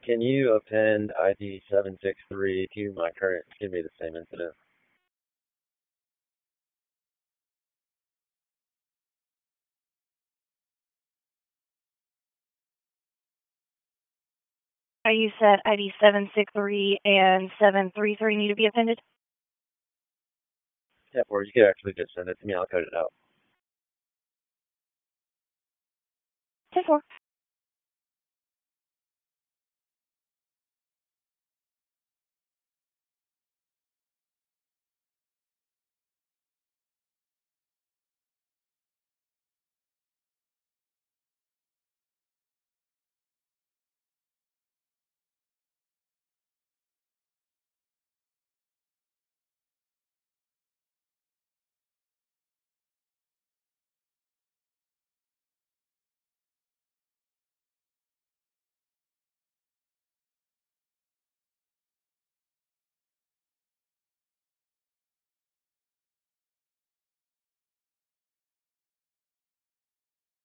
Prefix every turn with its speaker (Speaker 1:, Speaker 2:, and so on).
Speaker 1: Can you append ID 763 to my current, give me the same incident?
Speaker 2: You said ID 763 and 733 need to be appended?
Speaker 1: Yeah, or you could actually just send it to me. I'll code it out.
Speaker 2: 10-4.